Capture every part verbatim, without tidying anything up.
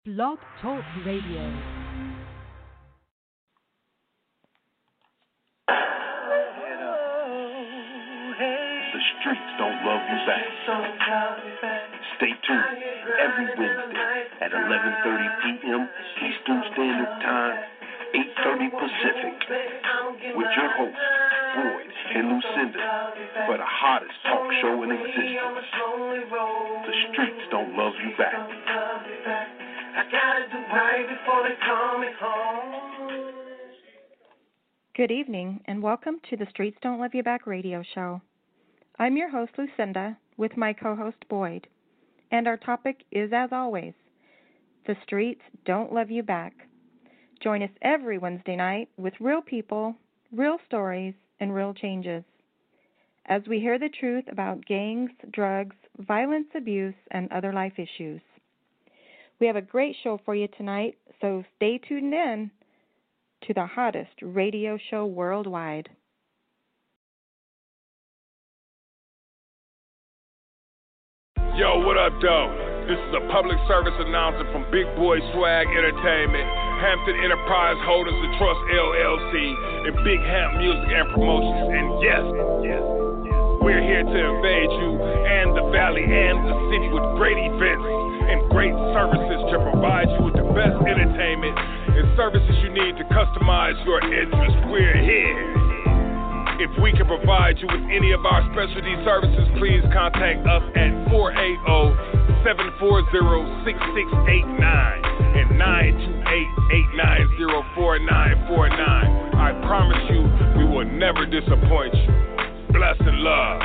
Blog Talk Radio. The streets don't love you back. Stay tuned every Wednesday at eleven thirty p.m. Eastern Standard Time, eight thirty Pacific, with your hosts, Boyd and Lucinda, for the hottest talk show in existence. The streets don't love you back. I gotta do right before they call me home. Good evening, and welcome to the Streets Don't Love You Back radio show. I'm your host, Lucinda, with my co-host, Boyd, and our topic is, as always, the streets don't love you back. Join us every Wednesday night with real people, real stories, and real changes, as we hear the truth about gangs, drugs, violence, abuse, and other life issues. We have a great show for you tonight, so stay tuned in to the hottest radio show worldwide. Yo, what up, though? This is a public service announcement from Big Boy Swag Entertainment, Hampton Enterprise Holdings and Trust L L C, and Big Hamp Music and Promotions. And yes, yes, yes, we're here to invade you and the valley and the city with great events and great services to provide you with the best entertainment and services you need to customize your interest. We're here. If we can provide you with any of our specialty services, please contact us at four eight zero, seven four zero, six six eight nine and nine two eight, eight nine zero, four nine four nine. I promise you, we will never disappoint you. Bless and love.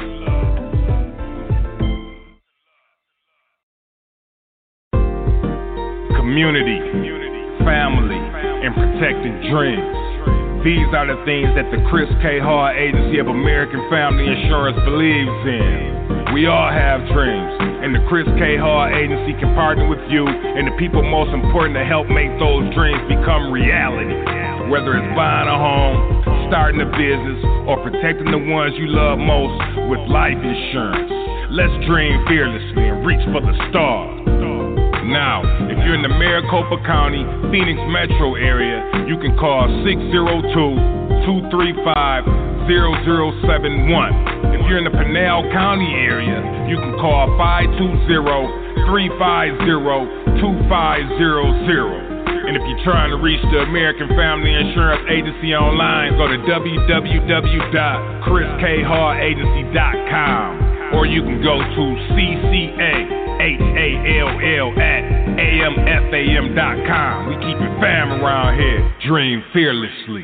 Community, family, and protecting dreams. These are the things that the Chris K. Hall Agency of American Family Insurance believes in. We all have dreams, and the Chris K. Hall Agency can partner with you and the people most important to help make those dreams become reality. Whether it's buying a home, starting a business, or protecting the ones you love most with life insurance. Let's dream fearlessly and reach for the stars. Now, if you're in the Maricopa County, Phoenix metro area, you can call six zero two, two three five, zero zero seven one. If you're in the Pinal County area, you can call five two zero, three five zero, two five zero zero. And if you're trying to reach the American Family Insurance Agency online, go to w w w dot chris k hall agency dot com, or you can go to C C A H A L L at A M F A M dot com. We keep it fam around here. Dream fearlessly.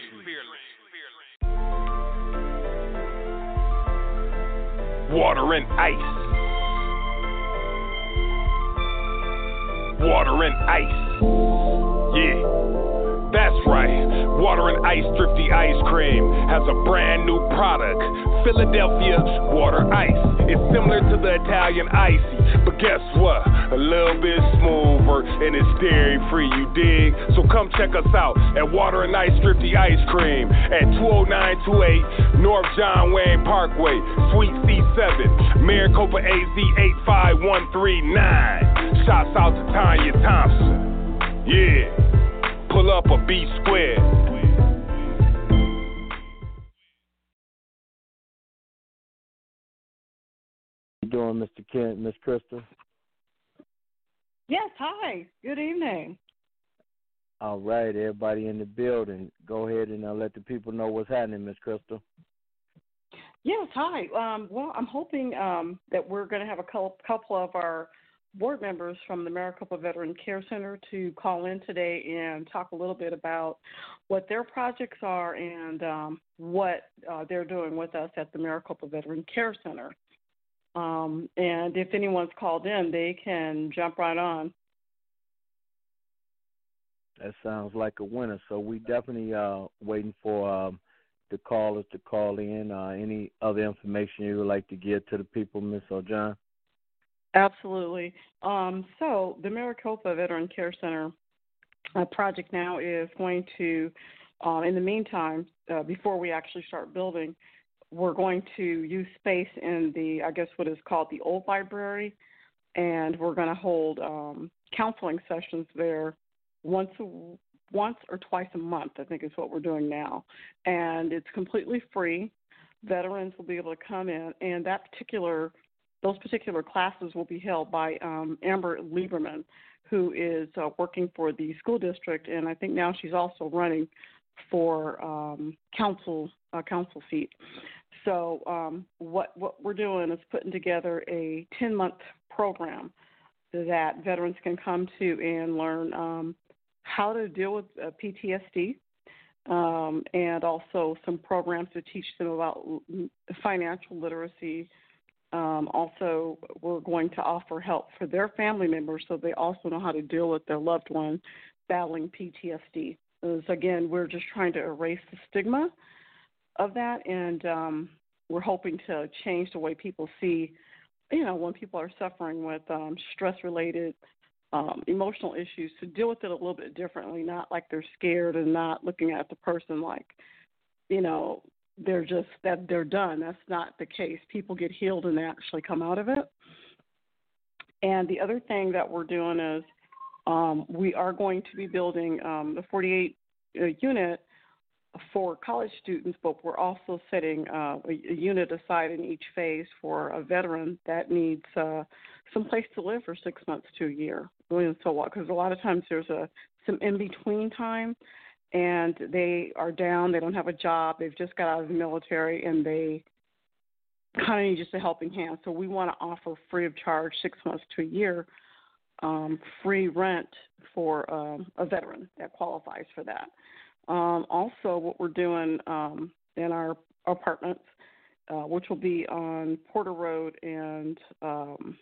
Water and ice. Water and ice. Yeah. That's right, Water and Ice Thrifty Ice Cream has a brand new product, Philadelphia Water Ice. It's similar to the Italian Icy, but guess what? A little bit smoother and it's dairy free, you dig? So come check us out at Water and Ice Thrifty Ice Cream at two oh nine two eight North John Wayne Parkway, Suite C seven, Maricopa A Z eight five one three nine. Shouts out to Tanya Thompson. Yeah. Pull up or be square. How you doing, Mister Kent, Miss Crystal? Yes, hi. Good evening. All right, everybody in the building. Go ahead and uh, let the people know what's happening, Miss Crystal. Yes, hi. Um, well, I'm hoping um, that we're going to have a couple of our board members from the Maricopa Veteran Care Center to call in today and talk a little bit about what their projects are and um, what uh, they're doing with us at the Maricopa Veteran Care Center. Um, and if anyone's called in, they can jump right on. That sounds like a winner. So we definitely uh waiting for um, the callers to call in. Uh, any other information you would like to give to the people, Miss O'John? Absolutely. Um, so the Maricopa Veteran Care Center uh, project now is going to, uh, in the meantime, uh, before we actually start building, we're going to use space in the, I guess what is called the old library, and we're going to hold um, counseling sessions there once a, once or twice a month, I think is what we're doing now. And it's completely free. Veterans will be able to come in, and that particular those particular classes will be held by um, Amber Lieberman, who is uh, working for the school district, and I think now she's also running for um, council uh, council seat. So um, what what we're doing is putting together a ten-month program that veterans can come to and learn um, how to deal with uh, P T S D, um, and also some programs to teach them about financial literacy. Um, also, we're going to offer help for their family members so they also know how to deal with their loved one battling P T S D. So again, we're just trying to erase the stigma of that, and um, we're hoping to change the way people see, you know, when people are suffering with um, stress-related um, emotional issues, to deal with it a little bit differently, not like they're scared and not looking at the person like, you know, they're just that they're done. That's not the case. People get healed and they actually come out of it. And the other thing that we're doing is um, we are going to be building um, the forty-eight uh, unit for college students, but we're also setting uh, a, a unit aside in each phase for a veteran that needs uh, some place to live for six months to a year. So, because a lot of times there's a some in-between time, and they are down, they don't have a job, they've just got out of the military, and they kind of need just a helping hand. So we want to offer free of charge, six months to a year, um, free rent for um, a veteran that qualifies for that. Um, also, what we're doing um, in our apartments, uh, which will be on Porter Road and um,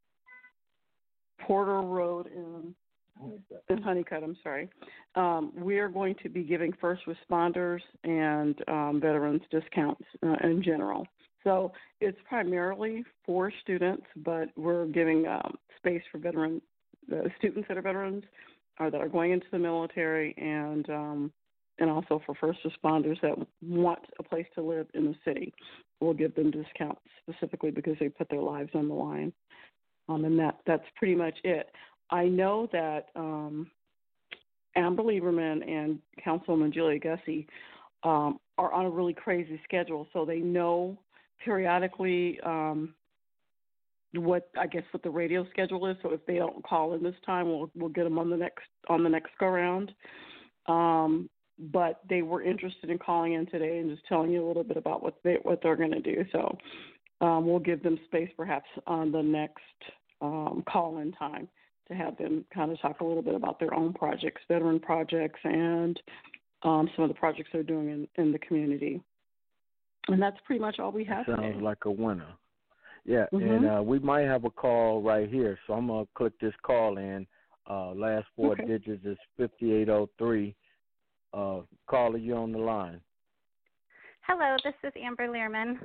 Porter Road and in Honeycutt, I'm sorry. Um, we are going to be giving first responders and um, veterans discounts uh, in general. So it's primarily for students, but we're giving um, space for veteran uh, students that are veterans or that are going into the military, and um, and also for first responders that want a place to live in the city. We'll give them discounts specifically because they put their lives on the line. Um, and that, that's pretty much it. I know that um, Amber Lieberman and Councilwoman Julia Gussie um, are on a really crazy schedule, so they know periodically um, what I guess what the radio schedule is. So if they don't call in this time, we'll we'll get them on the next on the next go round. Um, but they were interested in calling in today and just telling you a little bit about what they what they're going to do. So um, we'll give them space perhaps on the next um, call in time to have them kind of talk a little bit about their own projects, veteran projects, and um, some of the projects they're doing in, in the community. And that's pretty much all we have Sounds today. like a winner. Yeah, Mm-hmm. and uh, we might have a call right here, so I'm going to click this call in. Uh, last four Okay. digits is fifty-eight oh three. Uh, caller, you on the line. Hello, this is Amber Learman.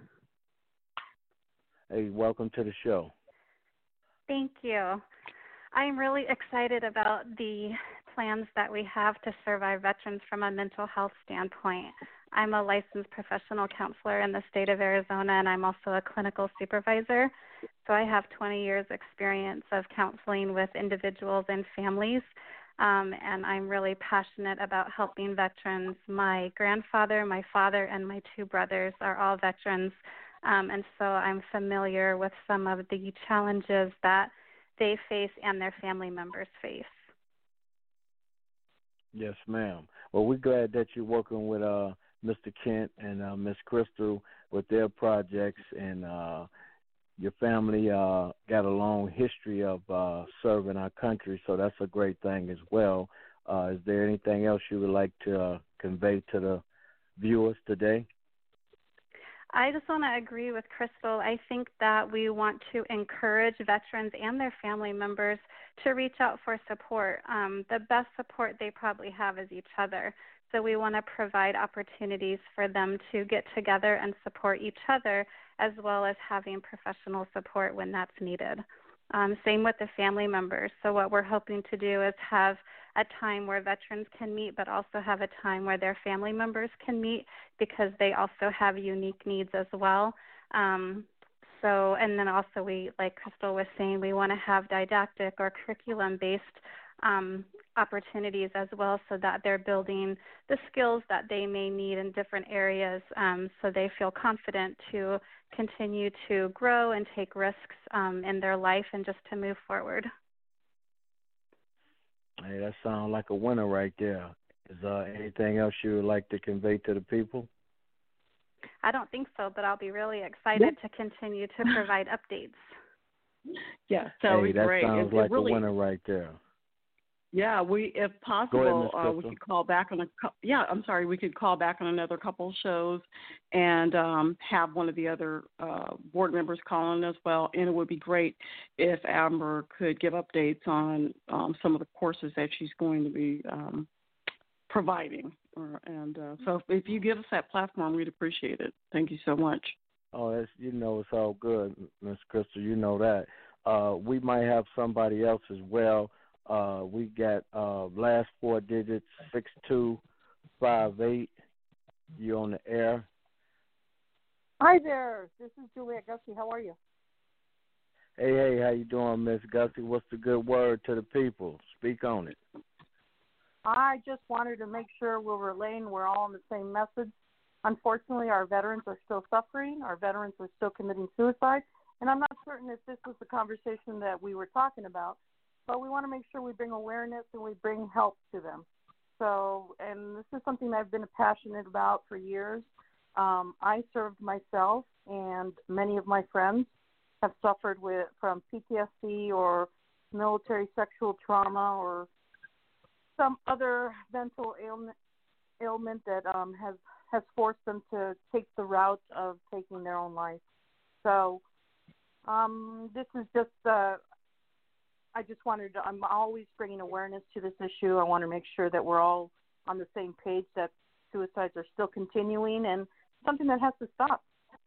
Hey, welcome to the show. Thank you. I'm really excited about the plans that we have to serve our veterans from a mental health standpoint. I'm a licensed professional counselor in the state of Arizona, and I'm also a clinical supervisor. So I have twenty years experience of counseling with individuals and families, um, and I'm really passionate about helping veterans. My grandfather, my father, and my two brothers are all veterans, um, and so I'm familiar with some of the challenges that they face and their family members face. Yes, ma'am. Well, we're glad that you're working with uh, Mister Kent and uh, Miss Crystal with their projects, and uh, your family uh, got a long history of uh, serving our country, so that's a great thing as well. Uh, is there anything else you would like to uh, convey to the viewers today? I just want to agree with Crystal. I think that we want to encourage veterans and their family members to reach out for support. Um, the best support they probably have is each other. So we want to provide opportunities for them to get together and support each other, as well as having professional support when that's needed. Um, same with the family members. So what we're hoping to do is have a time where veterans can meet, but also have a time where their family members can meet, because they also have unique needs as well. Um, so, and then also we, like Crystal was saying, we want to have didactic or curriculum-based um, opportunities as well, so that they're building the skills that they may need in different areas, um, so they feel confident to continue to grow and take risks um, in their life and just to move forward. Hey, that sounds like a winner right there. Is uh, anything else you would like to convey to the people? I don't think so, but I'll be really excited to continue to provide updates. Yes, that would hey, be that great. sounds It- it like really- a winner right there. Yeah, we, if Go ahead, possible, Miz uh, we Crystal. could call back on a. cou- Yeah, I'm sorry, we could call back on another couple of shows, and um, have one of the other uh, board members call in as well. And it would be great if Amber could give updates on um, some of the courses that she's going to be um, providing. Or, and uh, so, if, if you give us that platform, we'd appreciate it. Thank you so much. Oh, that's, you know, it's all good, Miss Crystal. You know that. Uh, we might have somebody else as well. Uh, we got uh, last four digits, six two five eight. You on the air? Hi there. This is Juliet Gussie. How are you? Hey, hey, how you doing, Miss Gussie? What's the good word to the people? Speak on it. I just wanted to make sure we're relaying we're all on the same message. Unfortunately, our veterans are still suffering. Our veterans are still committing suicide. And I'm not certain if this was the conversation that we were talking about, but we want to make sure we bring awareness and we bring help to them. So, and this is something I've been passionate about for years. Um, I served myself, and many of my friends have suffered with from P T S D or military sexual trauma or some other mental ailment, ailment that um, has, has forced them to take the route of taking their own life. So um, this is just, uh, I just wanted to, I'm always bringing awareness to this issue. I want to make sure that we're all on the same page, that suicides are still continuing and something that has to stop.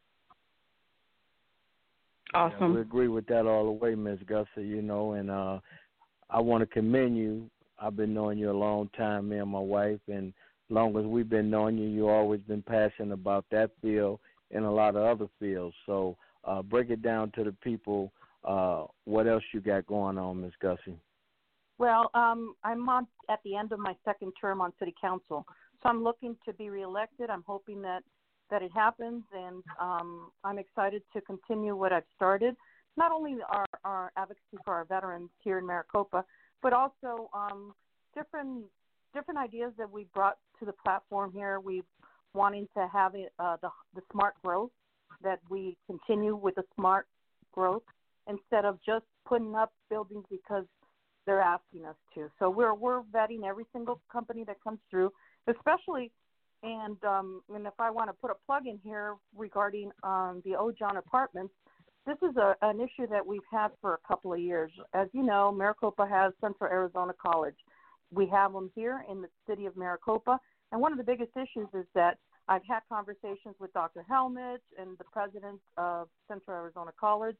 Awesome. Yeah, we agree with that all the way, Miss Gussie, you know, and uh, I want to commend you. I've been knowing you a long time, me and my wife, and as long as we've been knowing you, you've always been passionate about that field and a lot of other fields. So uh, break it down to the people. Uh, what else you got going on, Miz Gussie? Well, um, I'm on at the end of my second term on City Council, so I'm looking to be reelected. I'm hoping that, that it happens, and um, I'm excited to continue what I've started, not only our, our advocacy for our veterans here in Maricopa, but also um, different different ideas that we brought to the platform here. We wanting to have it, uh, the, the smart growth, that we continue with the smart growth, instead of just putting up buildings because they're asking us to. So we're we're vetting every single company that comes through, especially, and um, and if I want to put a plug in here regarding um, the Ojon Apartments, this is a, an issue that we've had for a couple of years. As you know, Maricopa has Central Arizona College. We have them here in the city of Maricopa, and one of the biggest issues is that I've had conversations with Doctor Helmich and the president of Central Arizona College,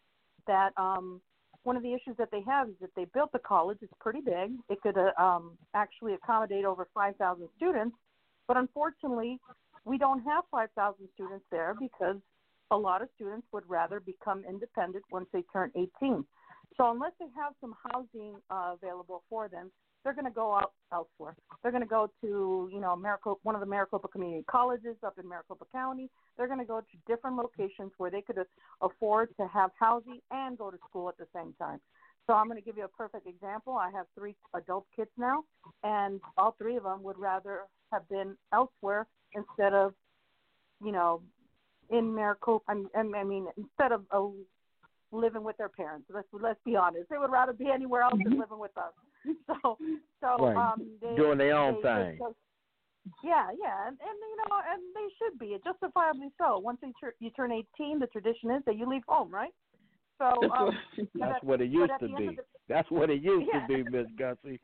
that um, one of the issues that they have is that they built the college. It's pretty big. It could uh, um, actually accommodate over five thousand students, but unfortunately, we don't have five thousand students there because a lot of students would rather become independent once they turn eighteen. So unless they have some housing uh, available for them, they're going to go out elsewhere. They're going to go to, you know, Maricopa, one of the Maricopa community colleges up in Maricopa County. They're going to go to different locations where they could afford to have housing and go to school at the same time. So I'm going to give you a perfect example. I have three adult kids now, and all three of them would rather have been elsewhere instead of, you know, in Maricopa. I mean, instead of uh, living with their parents. Let's let's be honest. They would rather be anywhere else than living with us. So, so right. um, they, doing their own they, thing. They, yeah, yeah, and, and you know, and they should be justifiably so. Once you, tur- you turn eighteen, the tradition is that you leave home, right? So um, that's at, what it used to be. The, that's what it used yeah. to be, Miss Gussie.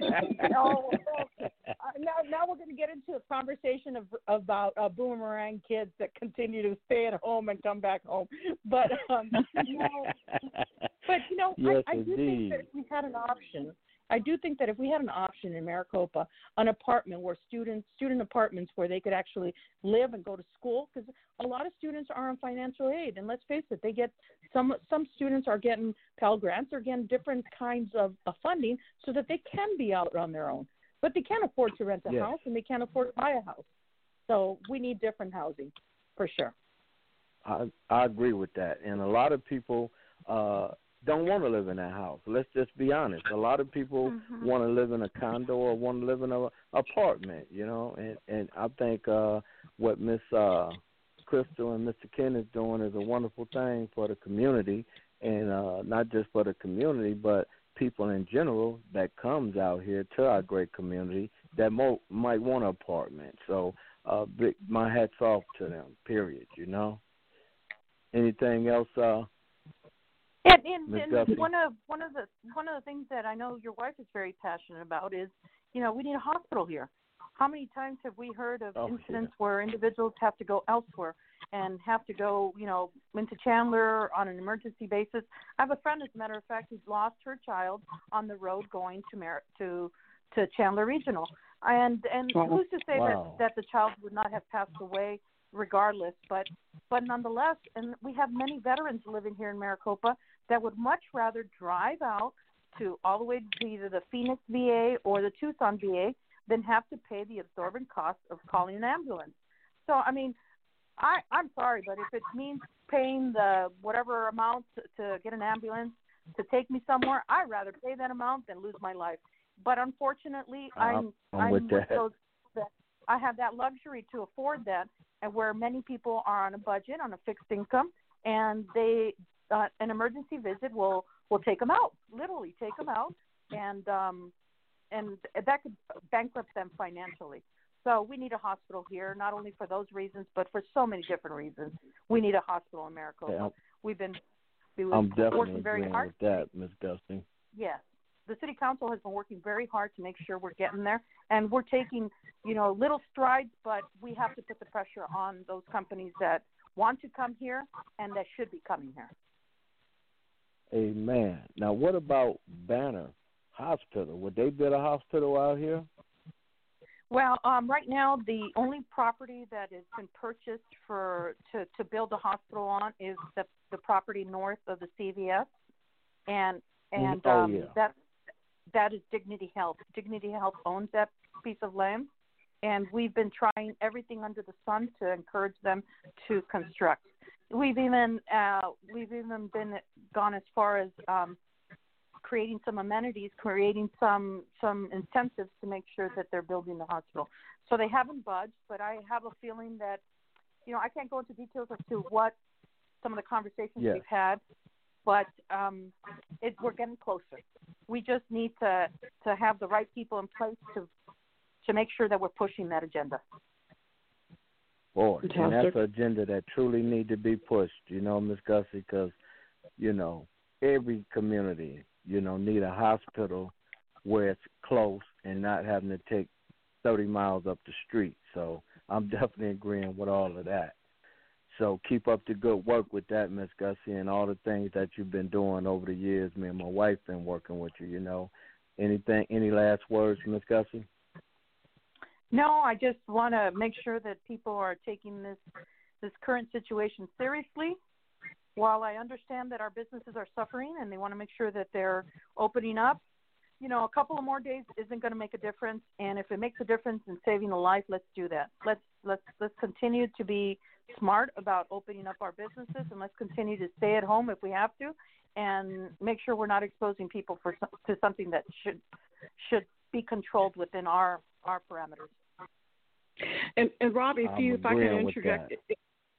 oh, okay. uh, now, now we're going to get into a conversation of about uh, boomerang kids that continue to stay at home and come back home. But um, you know, but you know, yes, I, I do indeed. think that if we had an option, I do think that if we had an option in Maricopa, an apartment where students, student apartments where they could actually live and go to school, because a lot of students are on financial aid, and let's face it, they get some some students are getting Pell Grants or getting different kinds of, of funding so that they can be out on their own, but they can't afford to rent a yes. house and they can't afford to buy a house. So we need different housing, for sure. I I agree with that, and a lot of people uh, don't want to live in that house. Let's just be honest. A lot of people Mm-hmm. want to live in a condo or want to live in an apartment, you know. And and I think uh, what Miss uh, Crystal and Mister Ken is doing is a wonderful thing for the community, and uh, not just for the community, but people in general that comes out here to our great community that mo- might want an apartment. So uh, big, my hat's off to them. Period. You know. Anything else? Uh, And, and, Miz and Gussie? one of one of the one of the things that I know your wife is very passionate about is, you know, we need a hospital here. How many times have we heard of Oh, incidents yeah. where individuals have to go elsewhere and have to go, you know, into Chandler on an emergency basis? I have a friend, as a matter of fact, who's lost her child on the road going to Mer- to to Chandler Regional, and and Wow. who's to say Wow. that that the child would not have passed away regardless, but but nonetheless, and we have many veterans living here in Maricopa that would much rather drive out to all the way to either the Phoenix V A or the Tucson V A than have to pay the absorbent cost of calling an ambulance. So, I mean, I, I'm sorry, but if it means paying the whatever amount to, to get an ambulance to take me somewhere, I'd rather pay that amount than lose my life. But unfortunately, I'm, I'm I'm with with that. those that I have that luxury to afford that, and where many people are on a budget, on a fixed income, and they uh, an emergency visit will will take them out, literally take them out, and um, and that could bankrupt them financially. So we need a hospital here, not only for those reasons, but for so many different reasons. We need a hospital in Maricopa. Yeah, We've been we've I'm been definitely working very agreeing hard. with that, Miz Gussie. Yes. The city council has been working very hard to make sure we're getting there, and we're taking, you know, little strides, but we have to put the pressure on those companies that want to come here and that should be coming here. Amen. Now, what about Banner Hospital? Would they build a hospital out here? Well, um, right now, the only property that has been purchased for to, to build a hospital on is the, the property north of the C V S, and and Oh, um, yeah. that that is Dignity Health. Dignity Health owns that piece of land, and we've been trying everything under the sun to encourage them to construct. We've even uh, we've even been gone as far as um, creating some amenities, creating some some incentives to make sure that they're building the hospital. So they haven't budged, but I have a feeling that, you know, I can't go into details as to what some of the conversations Yes. we've had, but um, it, we're getting closer. We just need to to have the right people in place to to make sure that we're pushing that agenda. Boy, and Fantastic. that's an agenda that truly need to be pushed, you know, Miz Gussie, because, you know, every community, you know, need a hospital where it's close and not having to take thirty miles up the street. So I'm definitely agreeing with all of that. So keep up the good work with that, Miz Gussie, and all the things that you've been doing over the years. Me and my wife been working with you, you know. Anything, any last words, Miz Gussie? No, I just want to make sure that people are taking this this current situation seriously. While I understand that our businesses are suffering and they want to make sure that they're opening up, you know, a couple of more days isn't going to make a difference. And if it makes a difference in saving a life, let's do that. Let's let's let's continue to be smart about opening up our businesses, and let's continue to stay at home if we have to, and make sure we're not exposing people for to something that should should be controlled within our our parameters. And, and Rob, if I'm you, if I can agreeing with interject, that.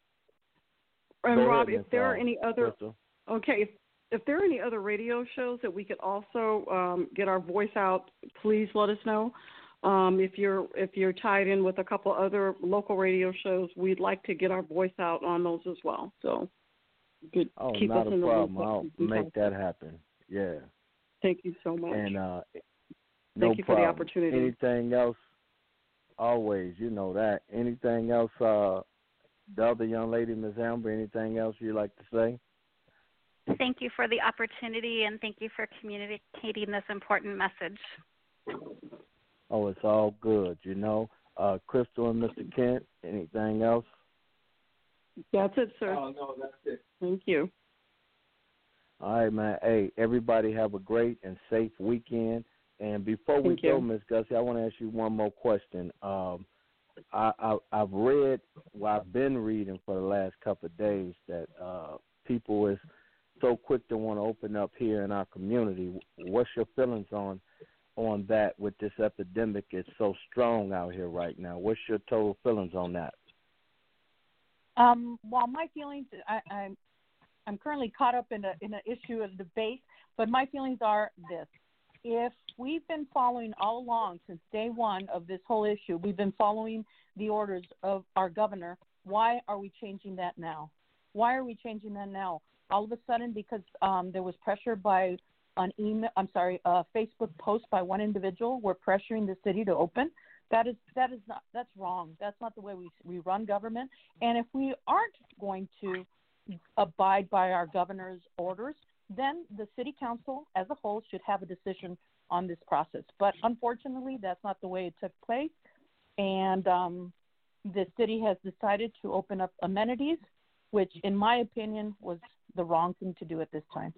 and Go Rob, ahead, if Miz, there uh, are any other, Crystal. okay, if, if there are any other radio shows that we could also um, get our voice out, please let us know. Um, if you're if you're tied in with a couple other local radio shows, we'd like to get our voice out on those as well. So, good, Oh, keep not us a in the problem. loop. I'll make that happen. Yeah. Thank you so much. And uh, Thank no you for the problem. opportunity. Anything else? Always, you know that. Anything else? Uh, the other young lady, Miz Amber. Anything else you'd like to say? Thank you for the opportunity, and thank you for communicating this important message. Oh, it's all good, you know. Uh, Crystal and Mister Kent, anything else? That's it, sir. Oh, no, that's it. Thank you. All right, man. Hey, everybody have a great and safe weekend. And before we Thank go, you. Miz Gussie, I want to ask you one more question. Um, I, I, I've read, well, I've been reading for the last couple of days that uh, people is so quick to want to open up here in our community. What's your feelings on on that with this epidemic? It's so strong out here right now. What's your total feelings on that? Um, well, my feelings, I, I'm I'm currently caught up in a in an issue of debate, but my feelings are this: if we've been following all along since day one of this whole issue, we've been following the orders of our governor. Why are we changing that now? Why are we changing that now? All of a sudden, because um, there was pressure by an email, I'm sorry, a Facebook post by one individual, we're pressuring the city to open. That is that is not that's wrong. That's not the way we we run government. And if we aren't going to abide by our governor's orders, then the city council as a whole should have a decision on this process. But unfortunately, that's not the way it took place. And um, the city has decided to open up amenities, which, in my opinion, was the wrong thing to do at this time.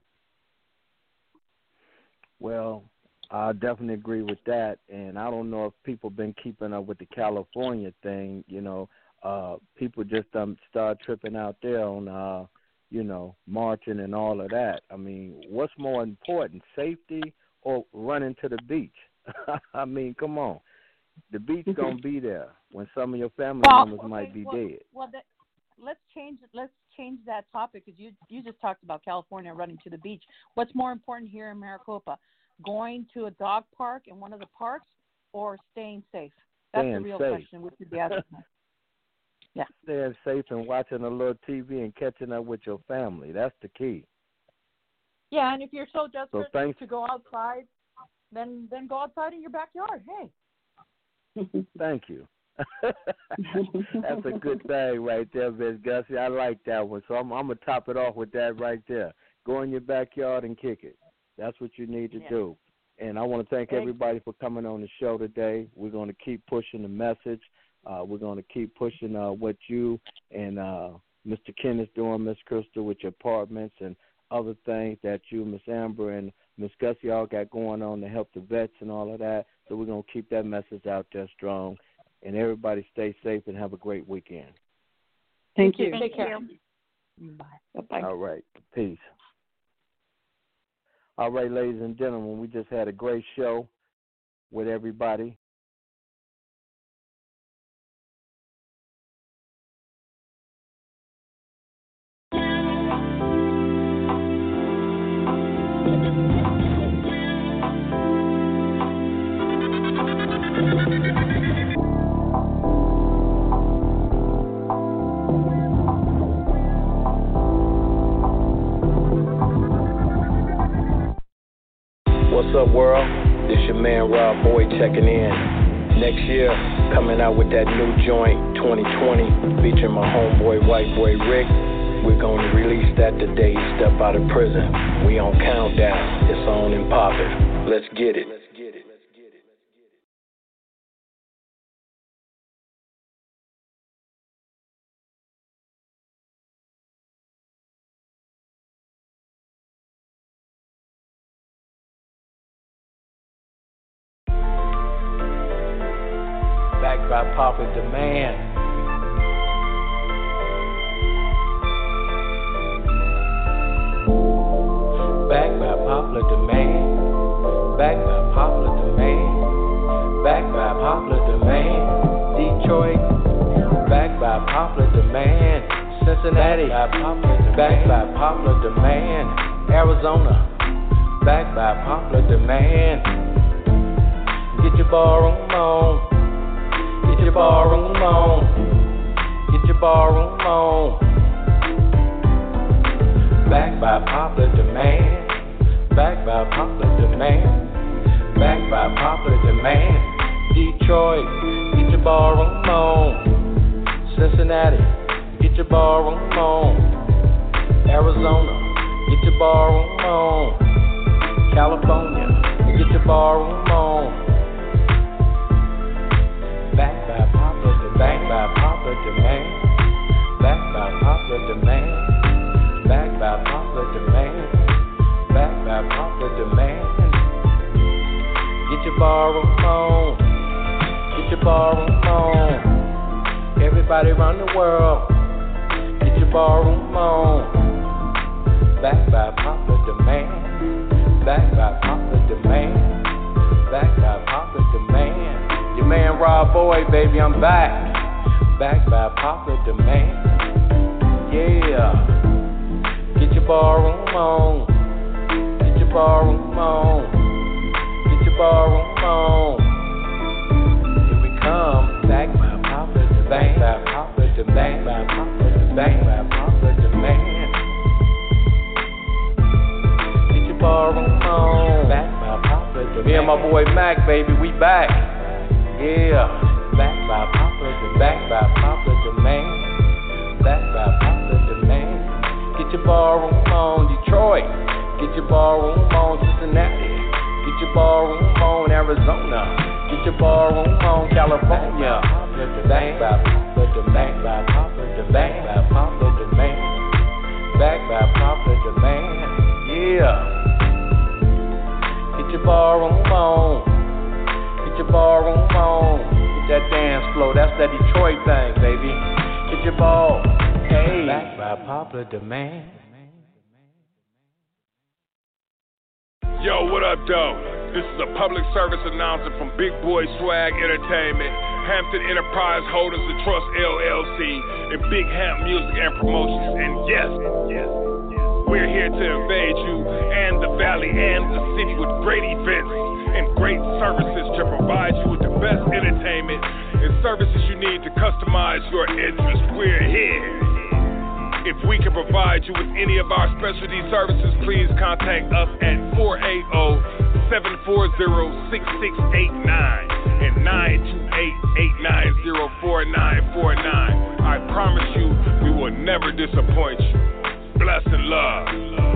Well, I definitely agree with that, and I don't know if people been keeping up with the California thing. You know, uh, people just um, start tripping out there on, uh, you know, marching and all of that. I mean, what's more important, safety or running to the beach? I mean, come on. The beach going to be there when some of your family well, members okay, might be well, dead. Well, that, let's change let's change that topic because you you just talked about California running to the beach. What's more important here in Maricopa, going to a dog park in one of the parks or staying safe? That's staying the real safe. question. We should be asking. Yeah, staying safe and watching a little T V and catching up with your family. That's the key. Yeah, and if you're so desperate so thanks- to go outside, then then go outside in your backyard. Hey. Thank you. That's a good thing right there, Miz Gussie. I like that one. So I'm, I'm going to top it off with that right there. Go in your backyard and kick it. That's what you need to yeah. do. And I want to thank Thanks. everybody for coming on the show today. We're going to keep pushing the message. Uh, we're going to keep pushing uh, what you and uh, Mister Ken is doing, Miss Crystal, with your apartments and other things that you, Miss Amber, and Miss Gussie all got going on to help the vets and all of that. So we're going to keep that message out there strong. And everybody stay safe and have a great weekend. Thank you. Thank Take care. you. Bye. Bye-bye. All right. Peace. All right, ladies and gentlemen, we just had a great show with everybody. What's up, world? This your man Rob Boyd checking in. Next year, coming out with that new joint, twenty twenty, featuring my homeboy, white boy Rick. We're gonna release that the day he step out of prison. We on countdown. It's on and poppin'. Let's get it. Let's get it. Let's get it. Let's get it. Backed by popular demand. Backed by popular demand. Backed by popular demand. Backed by popular demand. Detroit. Backed by popular demand. Cincinnati. Backed by popular demand. Arizona. Backed by popular demand. Get your ballroom on. Get your ballroom on. Get your ballroom on. Backed by popular demand. Backed by popular demand. Backed by popular demand. Detroit, get your ballroom on. Cincinnati, get your ballroom on. Arizona, Get your ballroom on. California, get your ballroom on. Back by popular demand, back by popular demand, back by popular demand, back by popular demand, back by popular demand. Get your ballroom on, get your ballroom on. Everybody around the world, get your ballroom on. Back by popular demand. Back by popular demand. Back by popular demand. Your man Rob Boy, baby, I'm back. Back by popular demand. Yeah. Get your ballroom on. Get your ballroom on. Get your ballroom on. Here we come. Back by popular demand. Back by popular demand. Back by popular demand. Back by popular demand. Ballroom on. Back by popular demand. Me and my boy Mac, baby, we back. Yeah. Back by popular demand. Back by popular demand. Back by popular demand. Get your ballroom on, Detroit. Get your ballroom on, Cincinnati. Get your ballroom on, Arizona. Get your ballroom on, California. Back by popular demand. Back by popular demand. Back by popular demand. Back by popular demand. Yeah. Get your ballroom on. Get your ballroom on. Get that dance flow. That's that Detroit thing, baby. Get your ball. Hey. Back by popular demand. Yo, what up, though? This is a public service announcement from Big Boy Swag Entertainment, Hampton Enterprise Holdings and Trust L L C, and Big Hamp Music and Promotions. And yes, yes. We're here to invade you and the valley and the city with great events and great services to provide you with the best entertainment and services you need to customize your interest. We're here. If we can provide you with any of our specialty services, please contact us at four eight zero, seven four zero, six six eight nine and nine two eight, eight nine zero, four nine four nine. I promise you, we will never disappoint you. Bless and love.